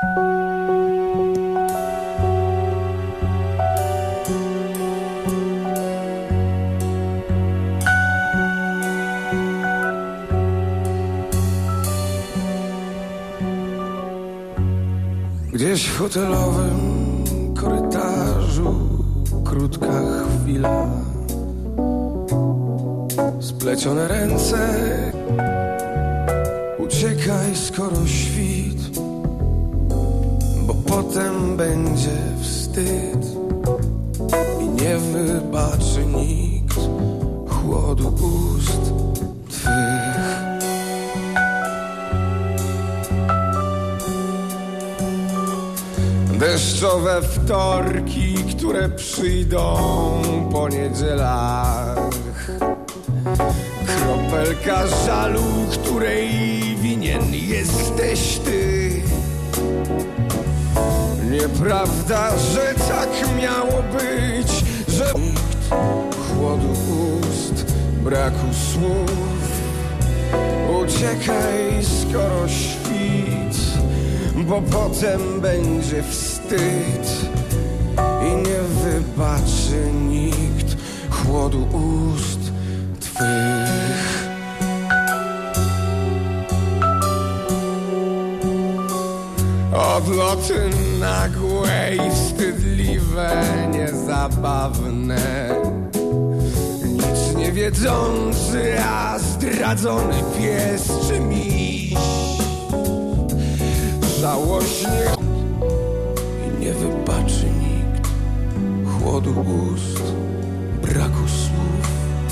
Gdzieś w hotelowym korytarzu krótka chwila, splecione ręce, uciekaj skoro świt, bo potem będzie wstyd i nie wybaczy nikt chłodu ust twych. Deszczowe wtorki, które przyjdą po niedzielach, kropelka żalu, której winien jesteś ty. Nieprawda, że tak miało być, że nikt chłodu ust, braku słów. Uciekaj skoro świt, bo potem będzie wstyd i nie wybaczy nikt chłodu ust twych. Odloty nagłe i wstydliwe, niezabawne, nic nie wiedzący, a zdradzony pies czy miś. Żałośnie i nie wybaczy nikt chłodu ust, braku słów.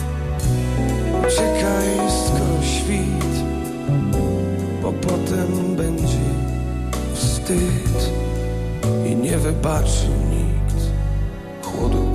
Uciekaj skoro świt, bo potem będzie wstyd i nie wybaczy nikt chłodu